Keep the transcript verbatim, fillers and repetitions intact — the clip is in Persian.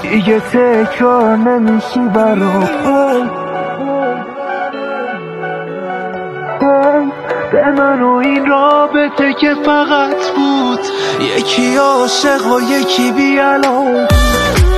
دیگه تکرار نمیشی برام. به من و این رابطه که فقط بود یکی عاشق و یکی بی‌علاقه.